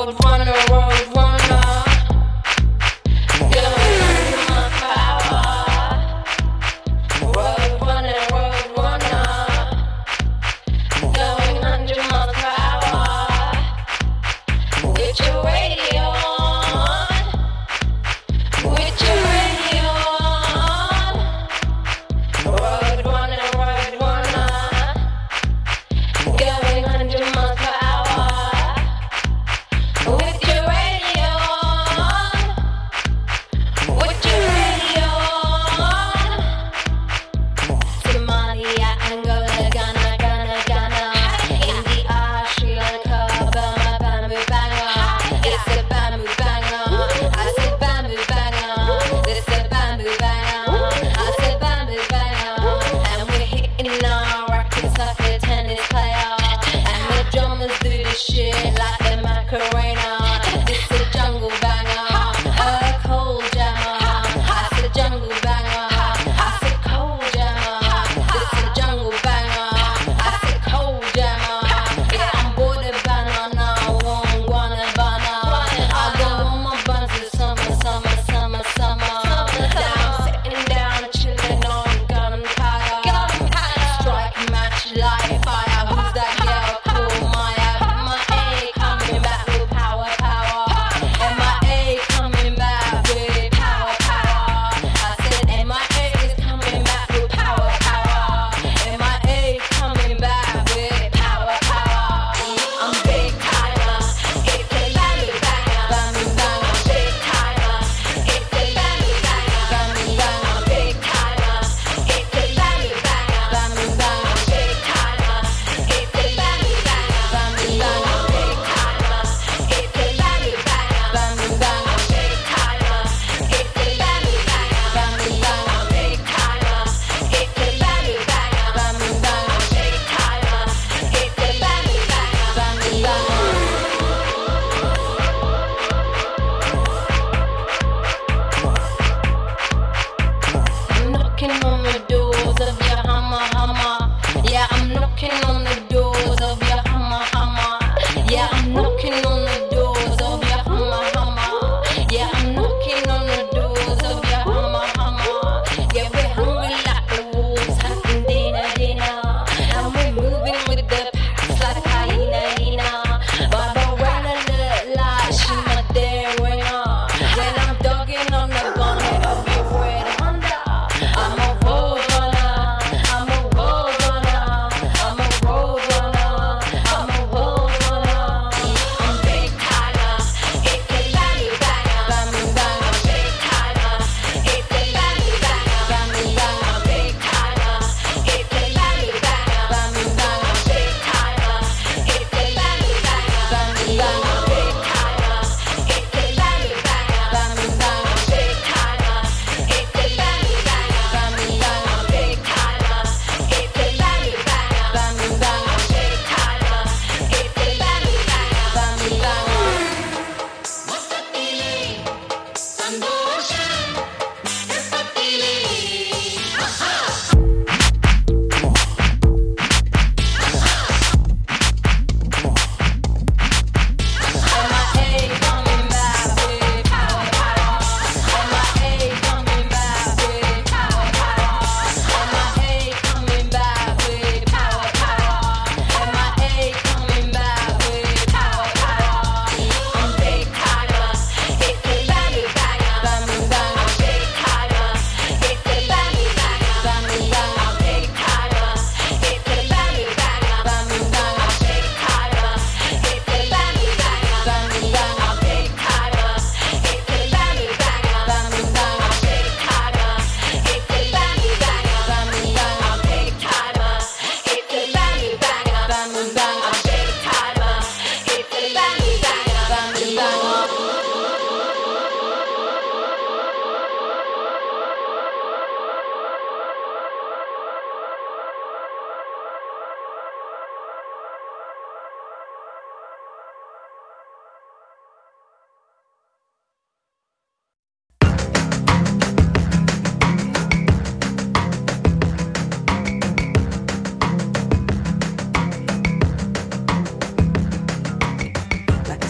With your radio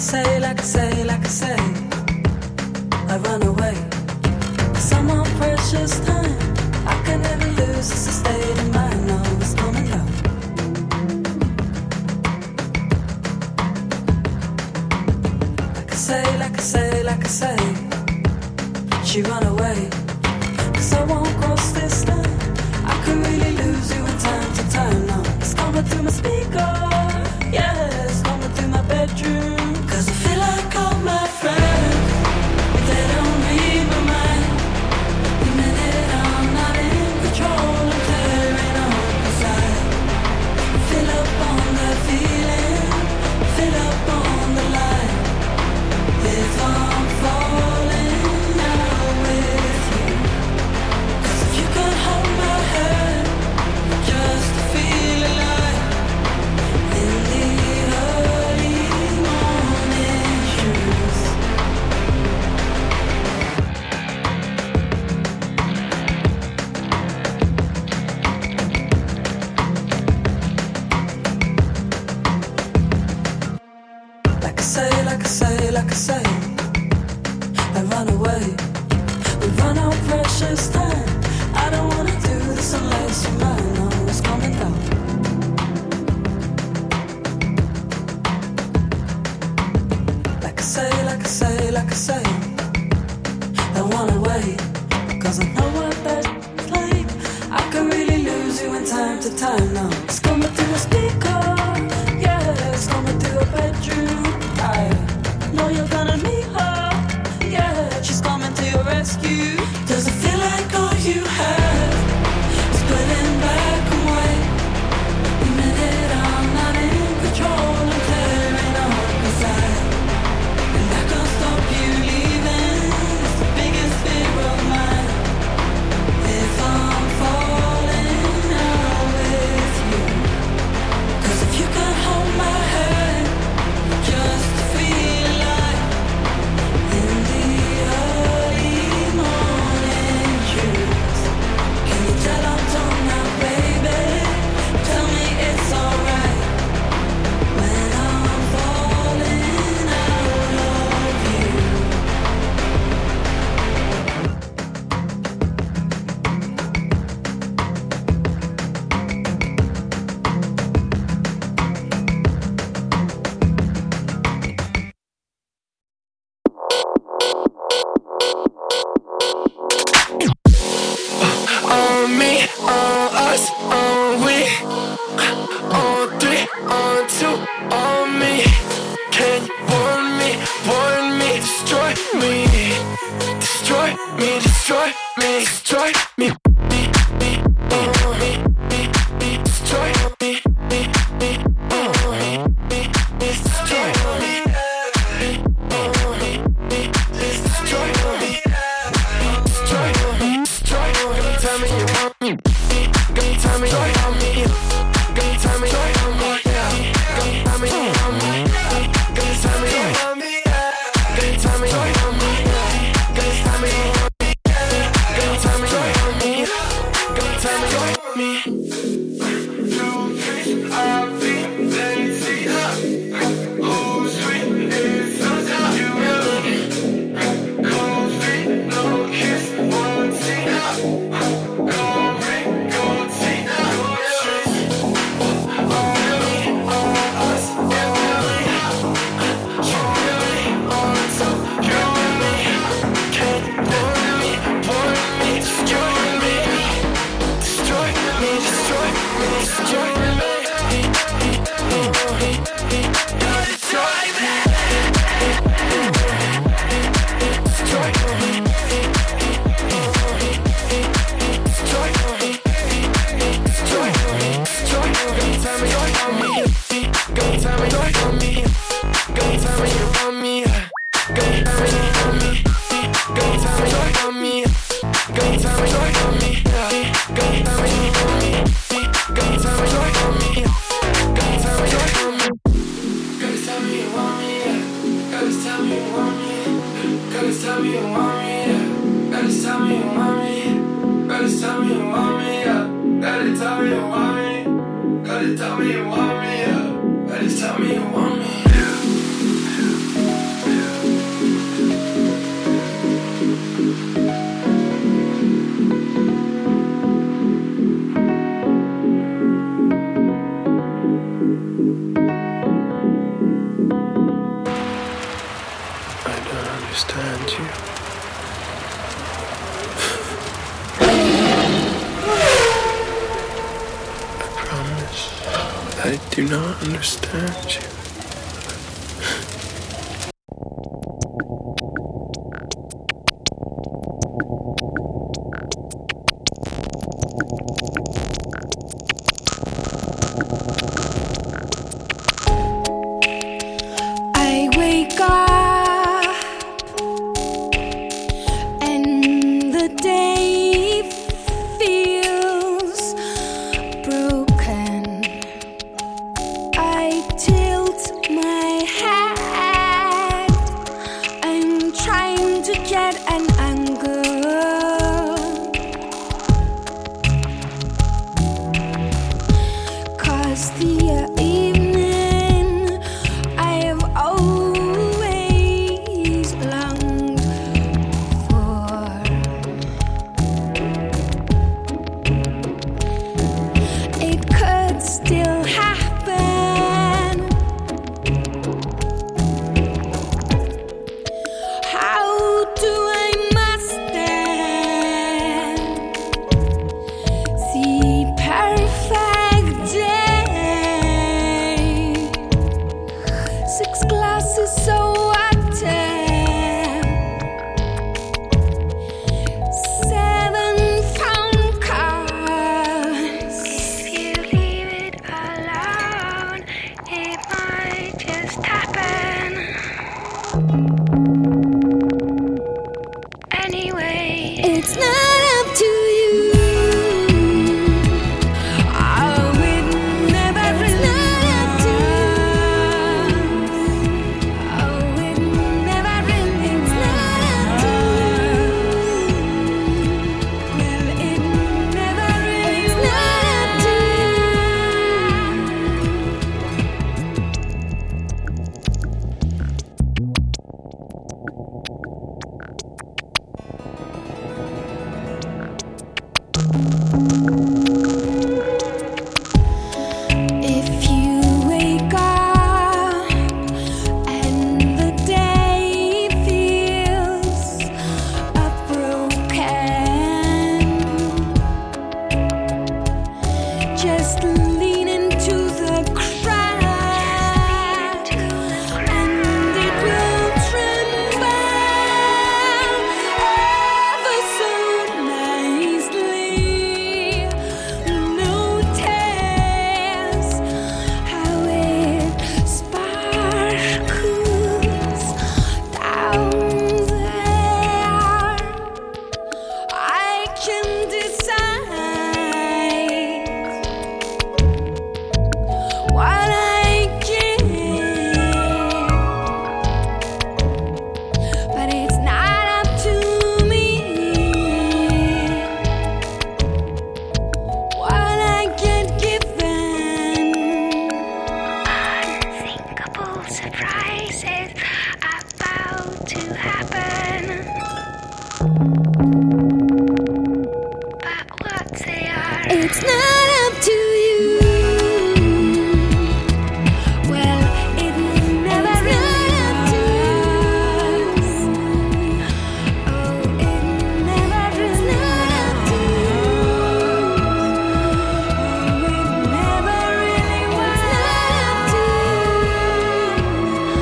If I'm falling out with you. understand you. I promise I do not understand you. I wake up and the day feels broken. I tilt my head. I'm trying to get an angle, 'cause the evening I've always longed for. It could still happen. How do I master the perfect day? 6 glasses so water, 7 phone calls. If you leave it alone, it might just happen. Anyway, it's not up to you. Oh, it never really was. Oh, it never really was. Well, it never really was. If you wake up and the day feels broken, just lean into the crowd and it will tremble ever so nicely. Notice how it sparkles down there. I can decide what I give, but it's not up to me what I get given. Unthinkable surprises about to happen, but what they are, it's not up to you. Well, it never really was. Oh, it never really was. Oh, it never really was.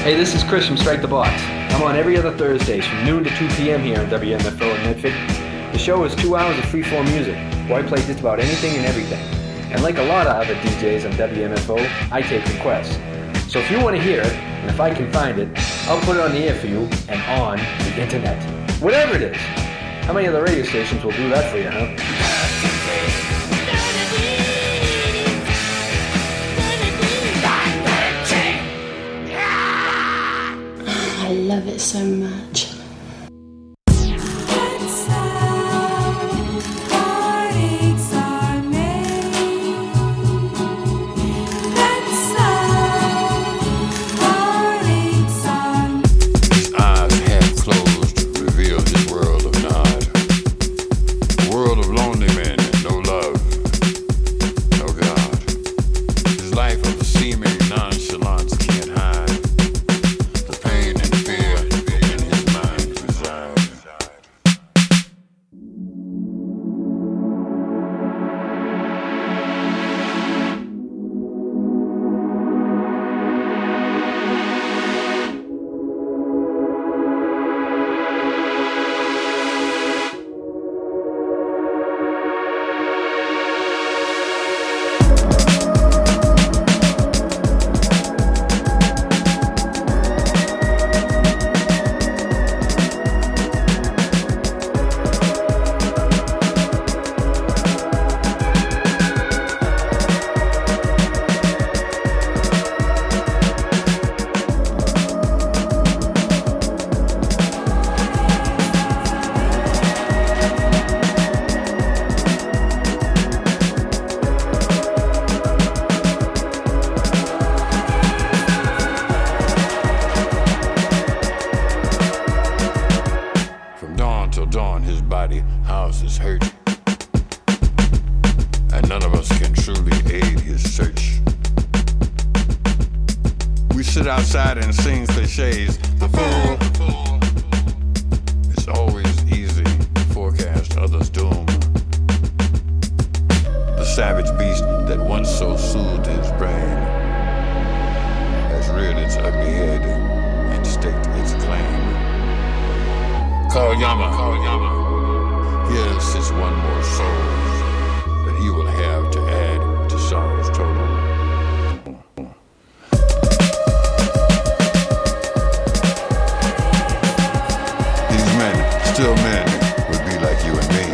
Hey, this is Chris from Strike the Box. I'm on every other Thursdays from noon to 2 p.m. here on WMFO in Medford. The show is 2 hours of free-form music, where I play just about anything and everything. And like a lot of other DJs on WMFO, I take requests. So if you want to hear it, and if I can find it, I'll put it on the air for you and on the internet. Whatever it is. How many other radio stations will do that for you, huh? I love it so much. Outside and sing cliches. The fool. It's always easy to forecast others' doom. The savage beast that once so soothed his brain has reared its ugly head and staked its claim. Call Yama. Here sits one more soul that he will have to add to sorrow's total. Still men would be like you and me.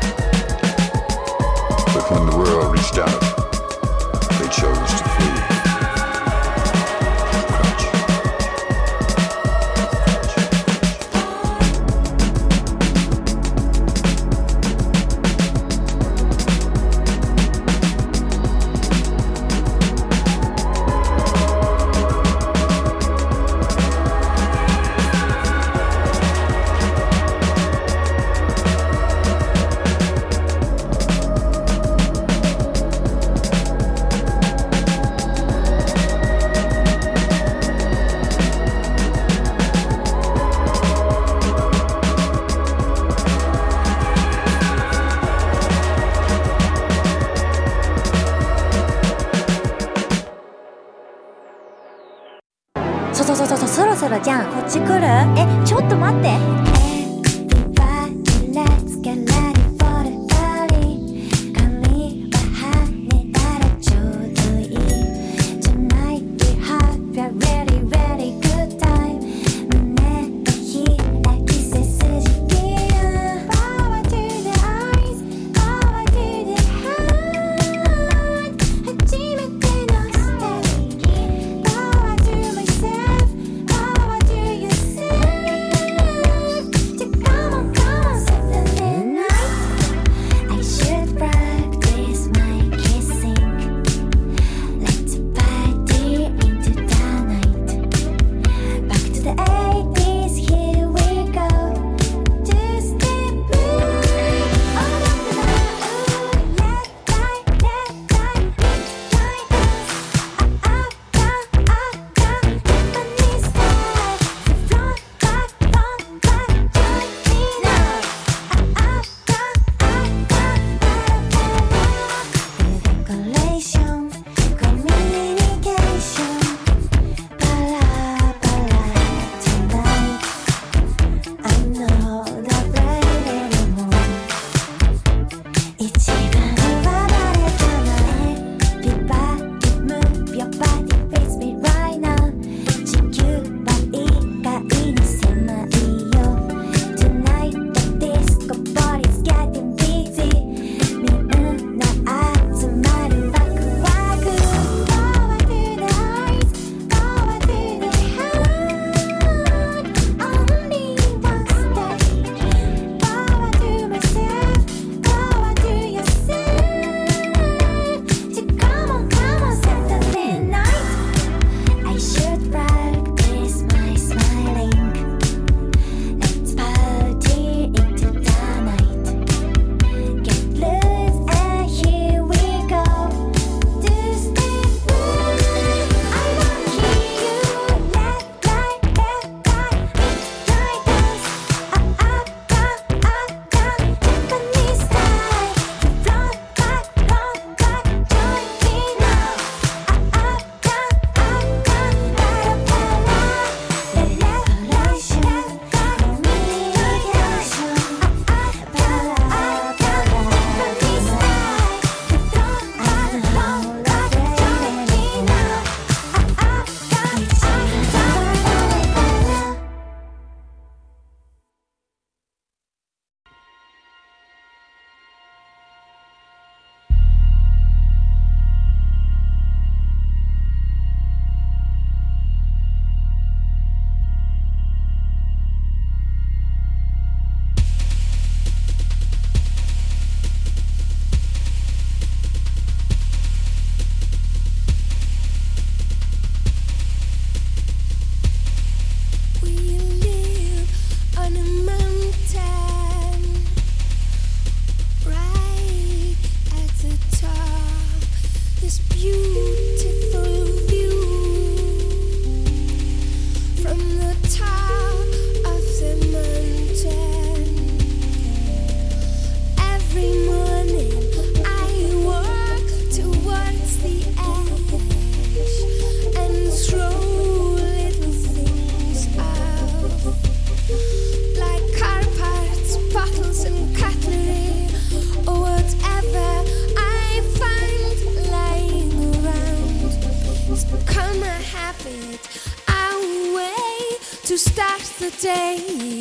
But when the world reached out, they chose to flee. そろそろじゃんこっち来る？ちょっと待って。 top of the mountain. Every morning I walk towards the edge and throw little things out, like car parts, bottles and cutlery, or whatever I find lying around. It's become a habit, a way to start the day.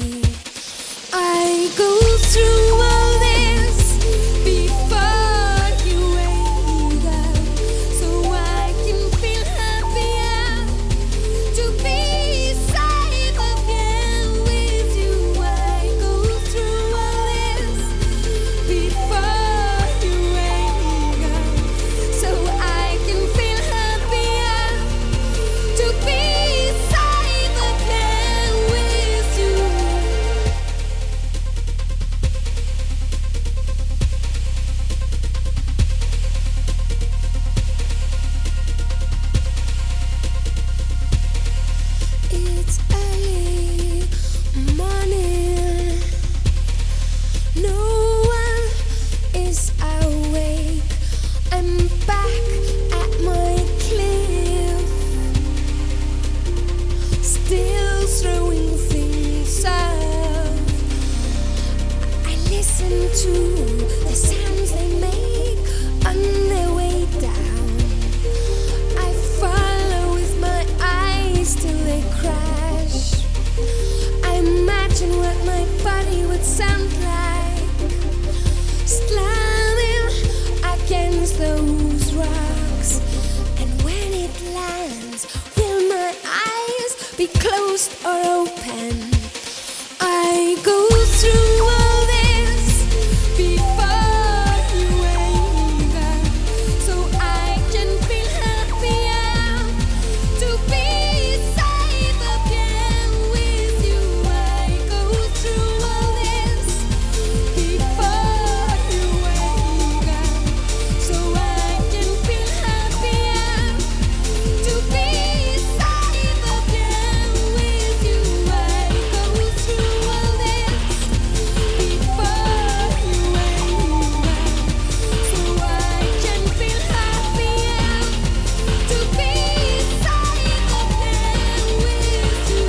I go through all this before you wake up, so I can feel happier to be safe again with you. I go through all this before you wake up, so I can feel happier to be safe again with you. It's early morning. No one is awake. I'm back at my cliff, still throwing things out. I listen to the sounds they make on their way down. I follow with my eyes till they crash. I imagine what my body would sound like, slamming against those rocks. And when it lands, will my eyes be closed or open? I go through all this before you wake up, so I can feel happier to be safe again with you. I go through all this before you wake up, so I can feel happier to be safe again with you. I go through all this before you wake up, so I can feel happier to be safe again with you.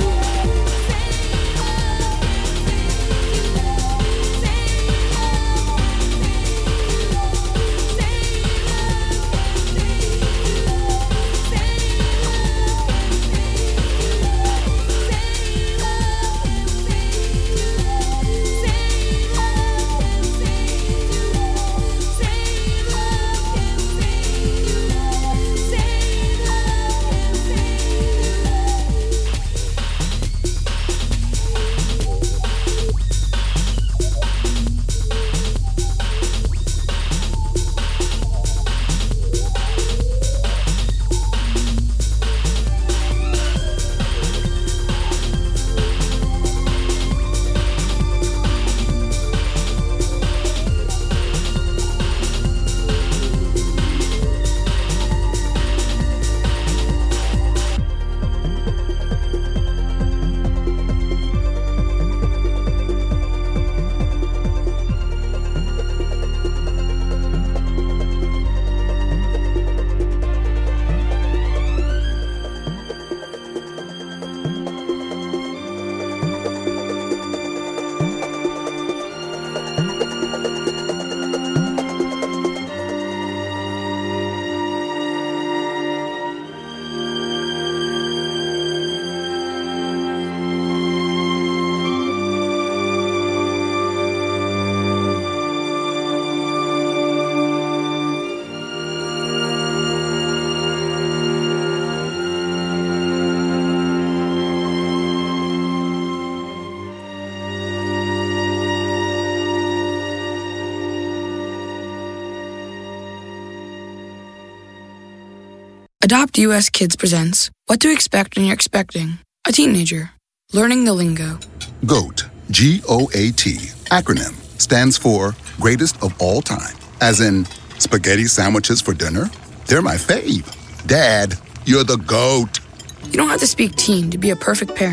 Adopt US Kids presents What to Expect When You're Expecting a Teenager. Learning the lingo. GOAT, G-O-A-T, acronym, stands for Greatest of All Time. As in, spaghetti sandwiches for dinner? They're my fave. Dad, you're the GOAT. You don't have to speak teen to be a perfect parent.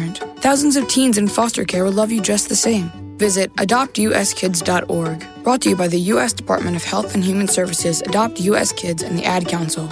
Thousands of teens in foster care would love you just the same. Visit adoptuskids.org. Brought to you by the U.S. Department of Health and Human Services, Adopt U.S. Kids, and the Ad Council.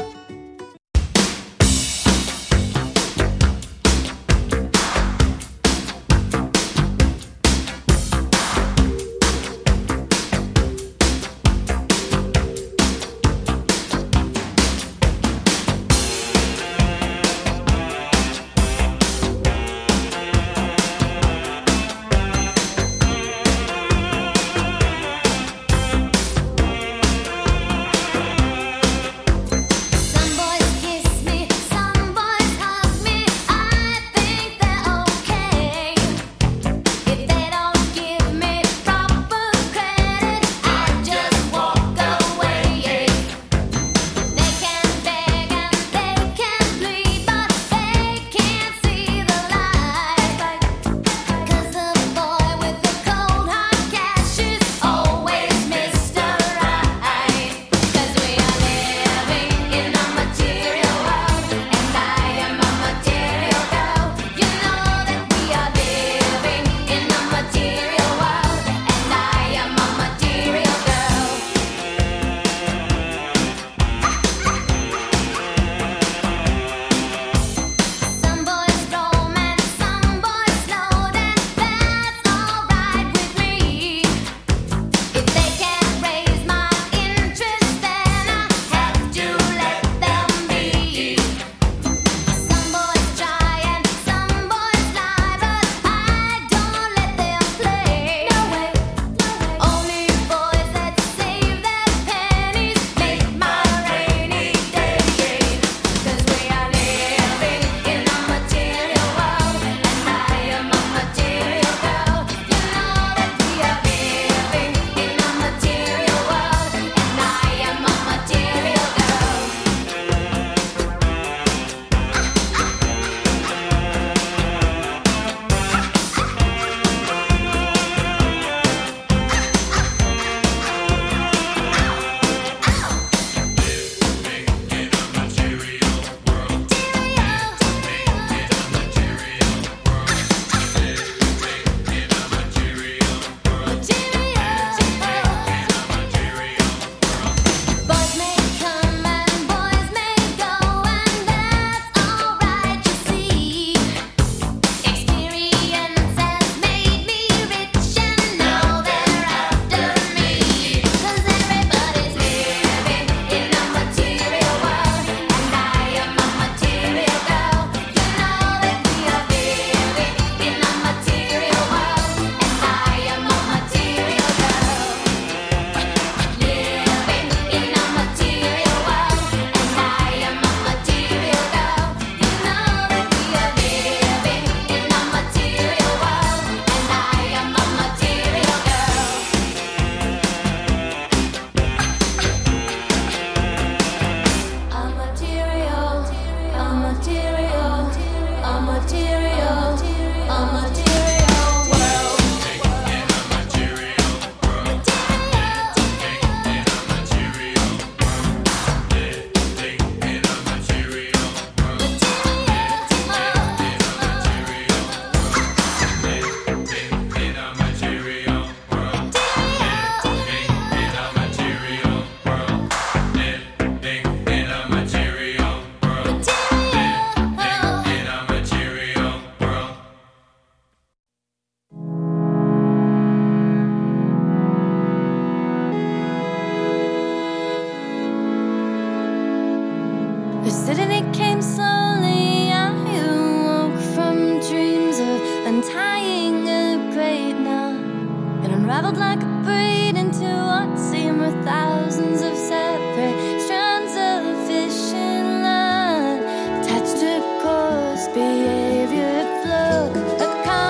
Unraveled like a braid into what seemed were thousands of separate strands of fishing line, attached to course, behavior flowed. A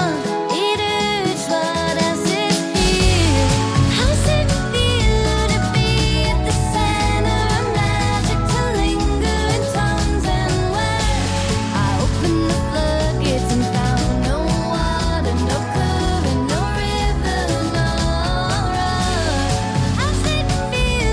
con-eater, what else is here? How's it feel to be at the center of magic, to linger in tones and words? I opened the floodgates and found no water, no current, no river, no road. How's it feel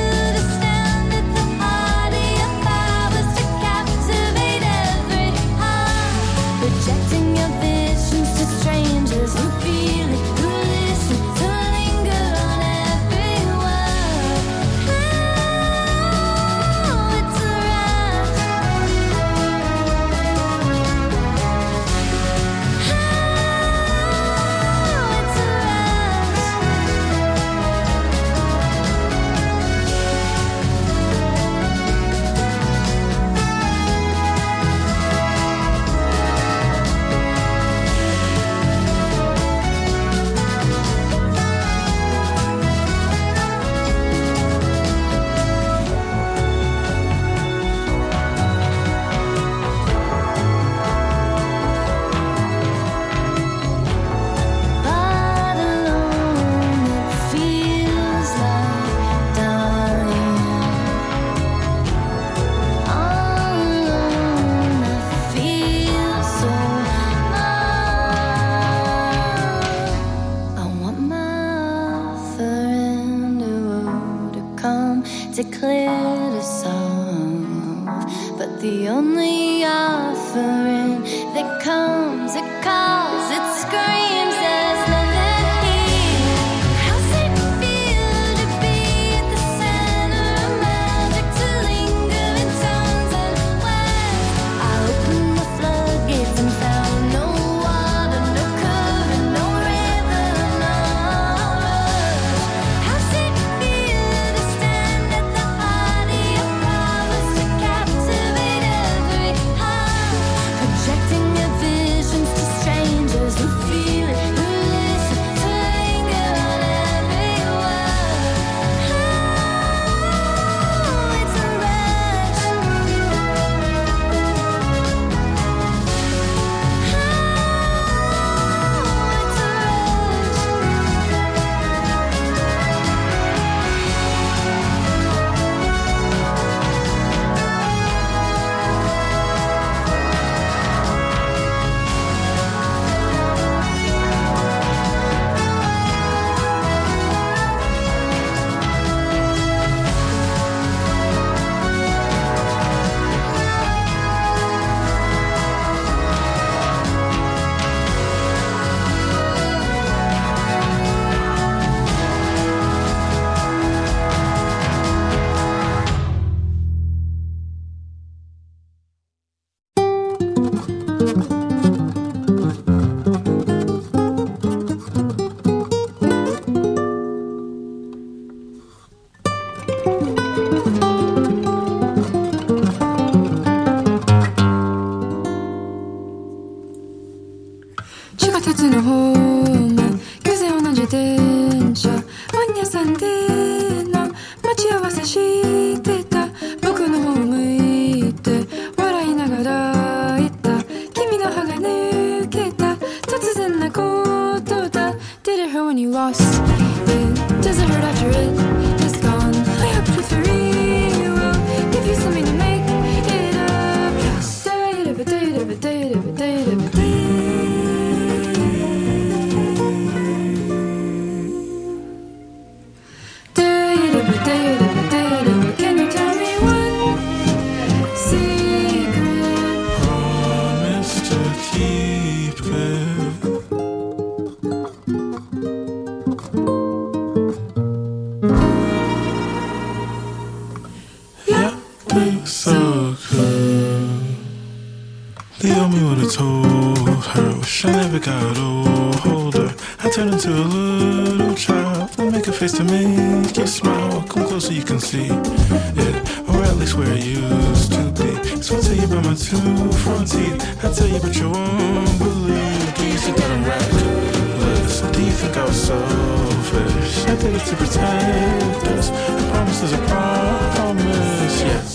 The only offering that comes, it calls, it screams, there's nothing here. How's it feel to be at the center of magic, to linger in tones and words? I opened the floodgates and found no water, no current, no river, no road. How's it feel to stand at the heart of your promise, to captivate every heart, projecting your visions to strangers who feel it, who listen, to linger on every word. Oh, it's a rush. Oh, it's a 地下鉄のホーム、偶然同じ電車、本屋さんでの待ち合わせしてた。僕の方向いて笑いながら言った。君の歯が抜けた。突然なことだ。Did it hurt when you lost it? Does it hurt after it is gone? I hope to free will give you something to make it up. Can you tell me one secret? Promise to keep it. Yeah, it's so good. The only one who told her, wish I never got older. I turned into a little child. I make a face to make you smile. Come closer, you can see it, or at least where I used to be. So I'll tell you about my two front teeth. I'll tell you, but you won't believe. Do you think that I'm reckless? Do you think I was selfish? I did it to protect us. A promise is a promise. Yes.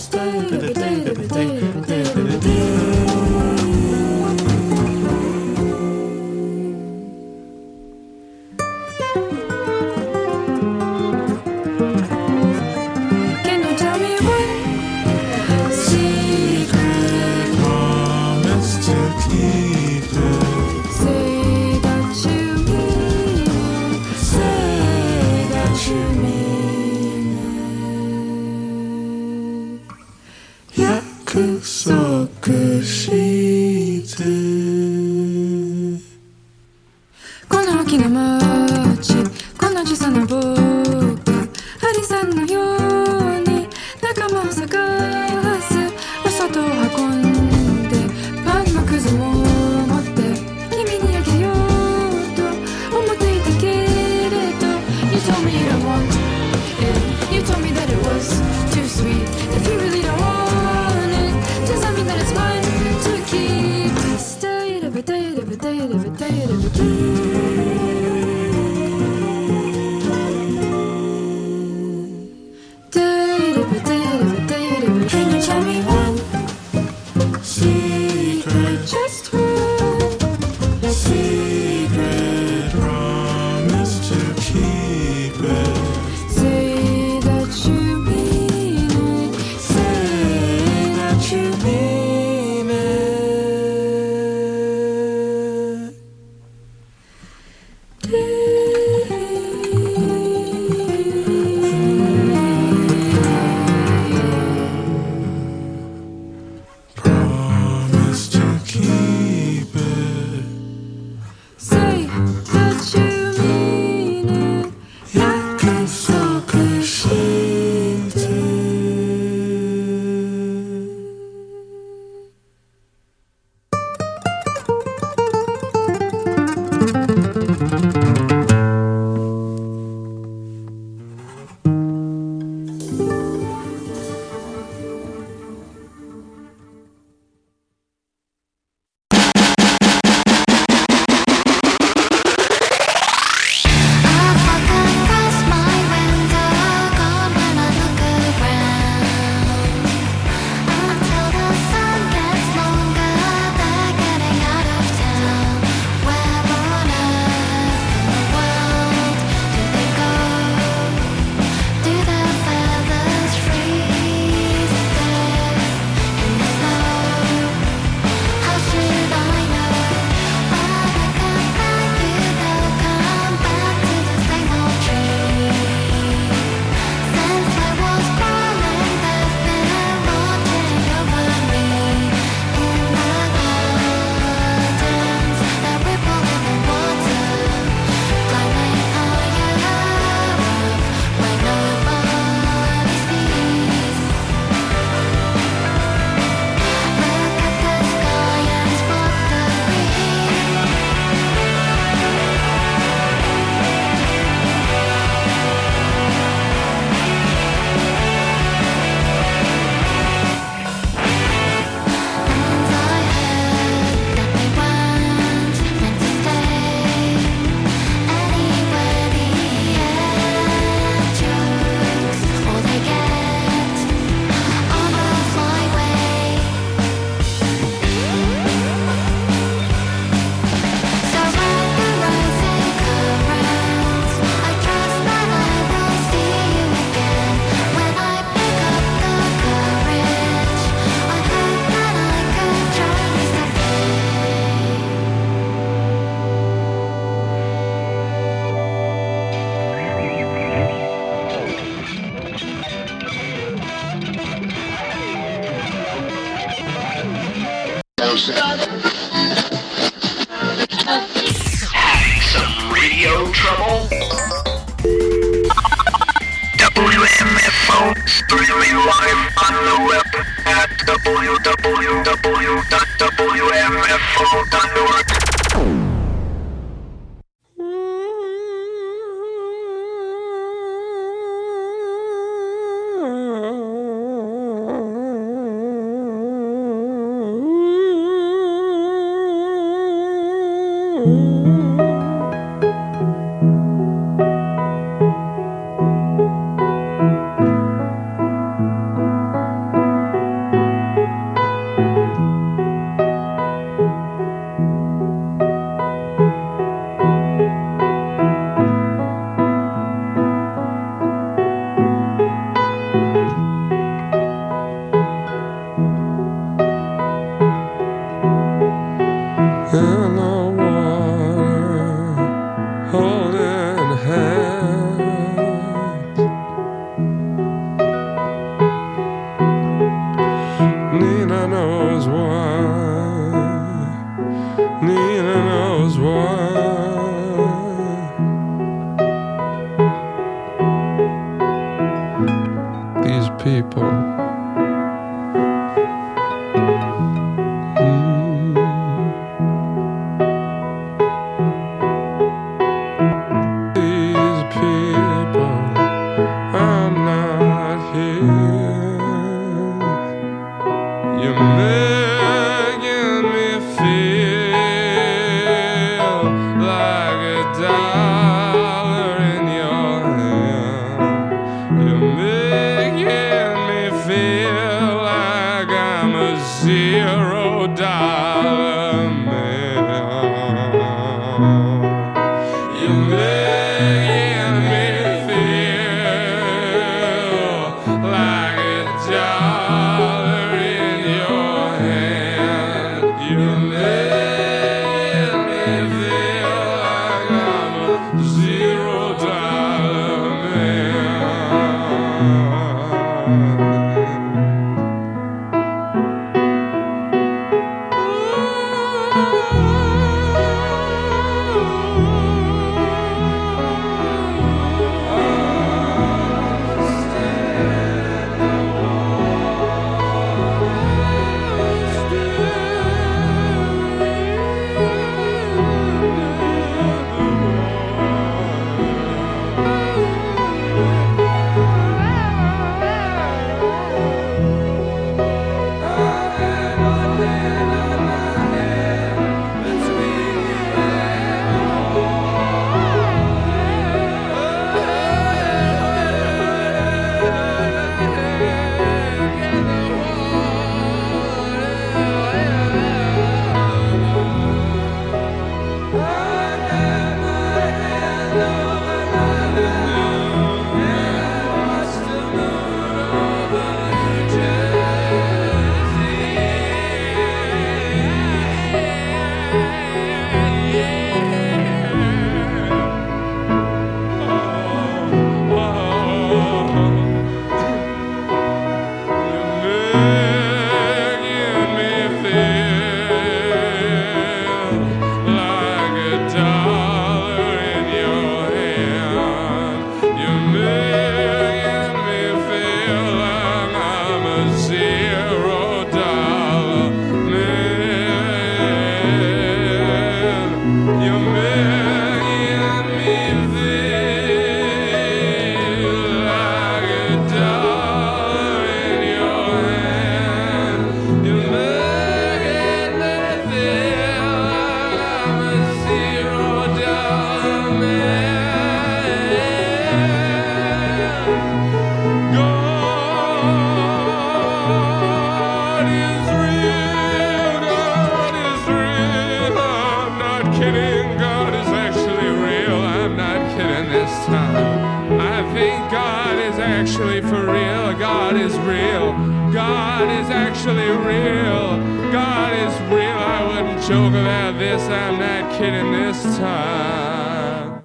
Can you tell me one secret? Promise to keep it. Say that you mean it. Say that you mean it. 約束してこの大きな街、この小さな僕、アリさんのように仲間を探す。お外を運んでパンのくずも持って君にあげようと思っていたけれど You told me you don't want it. You told me that it was too sweet. If you really don't want it, does that mean that it's mine to keep? Stay every day, every day, every day, every day. Can you tell me one secret, just one secret, promise to keep it. Say that you mean it. Say that you mean it. Having some radio trouble? WMFO streaming live on the web at www.wmfo.org. actually for real. God is real. God is actually real. God is real. I wouldn't joke about this. I'm not kidding this time.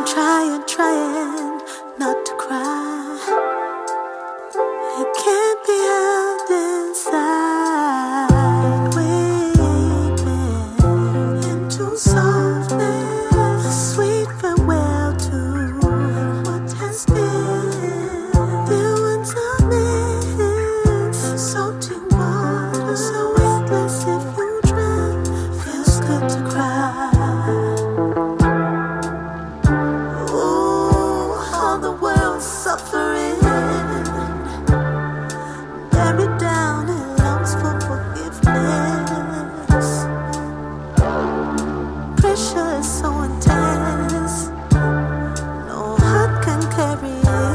trying not to cry. It can't be held inside. Weeping into softness, a sweet farewell to what has been. There once a mist, salty water, so endless if you drown. Feels good to cry. Suffering, buried down in lungs for forgiveness. Pressure is so intense, no heart can carry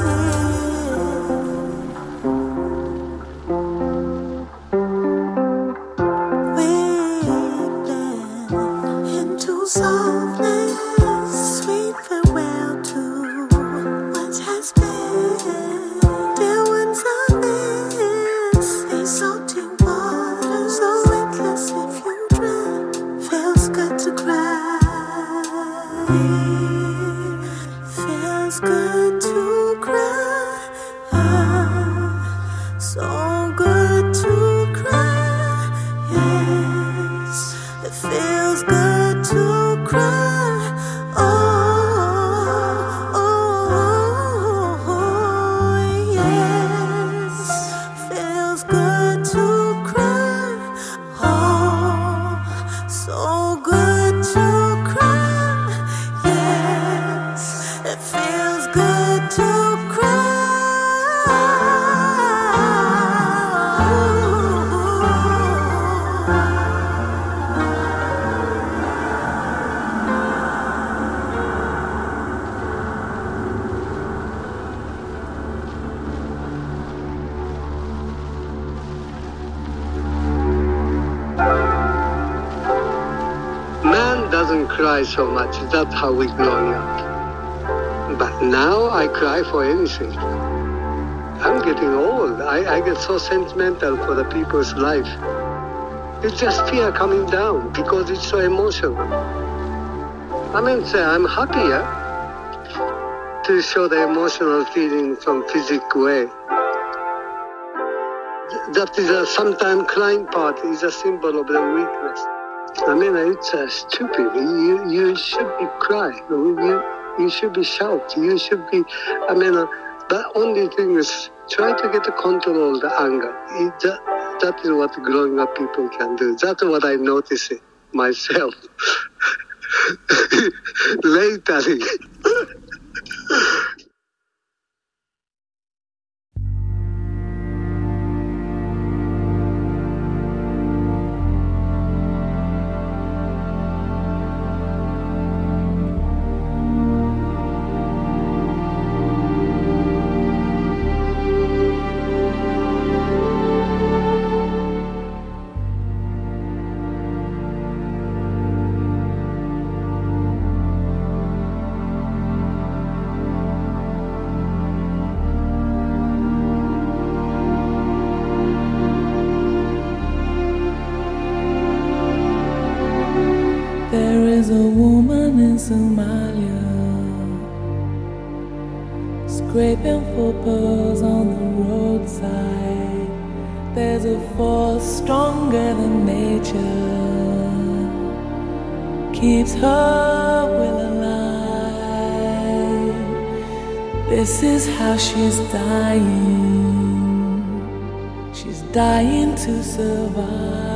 it. Weeping into softness, sweet farewell to what has been. There once a miss, a salty water, so endless if you drown. Feels good to cry. Feels good to cry. So good to cry. Yes, it feels good to cry. Cry so much. That's how we growing up. But now I cry for anything. I'm getting old. I get so sentimental for the people's life. It's just fear coming down because it's so emotional. I mean, say I'm happier to show the emotional feeling from physical way. That is sometimes crying part is a symbol of the weakness. I mean, it's stupid. You should be crying. You should be shout. You should be. I mean, the only thing is try to get control of the anger. That is what growing up people can do. That's what I noticed myself later. Somalia, scraping for pearls on the roadside. There's a force stronger than nature, keeps her will alive. This is how she's dying to survive.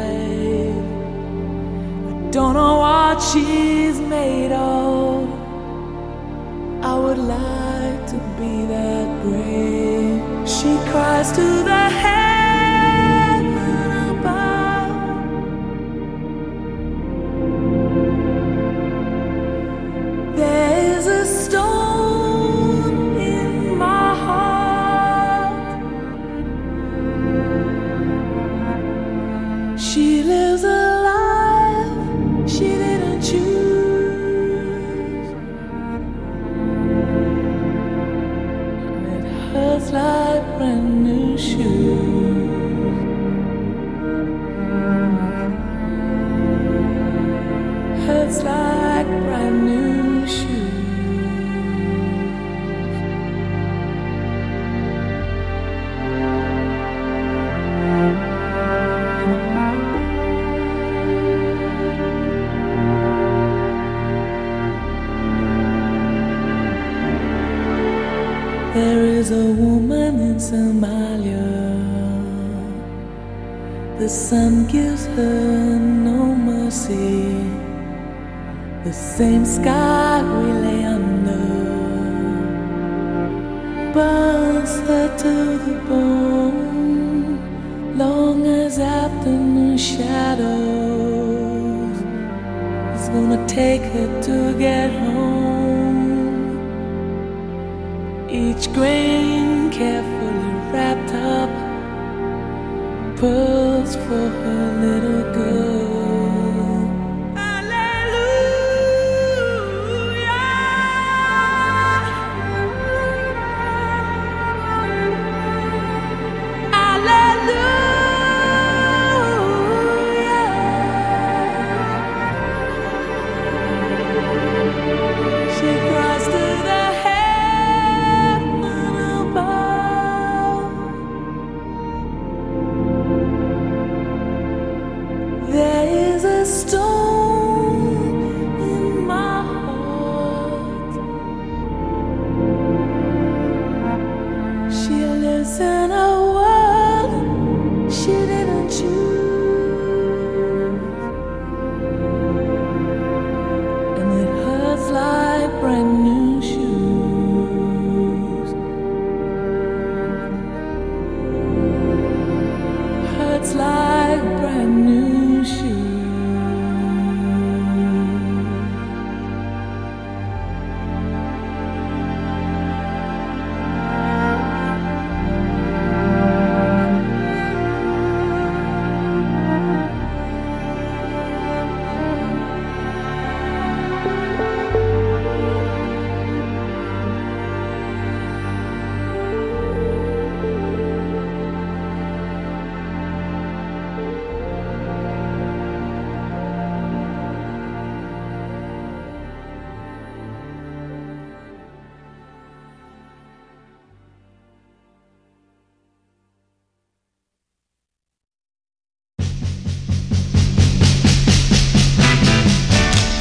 Don't know what she's made of. I would like to be that brave. She cries to the heaven above. There's a stone in my heart. She lives a she didn't choose. It hurts like brand new shoes. Hurts like brand new shoes. There is a woman in Somalia. The sun gives her no mercy. The same sky we lay under burns her to the bone. Long as afternoon shadows is gonna take her to get home. Each grain carefully wrapped up, pearls for her little girl.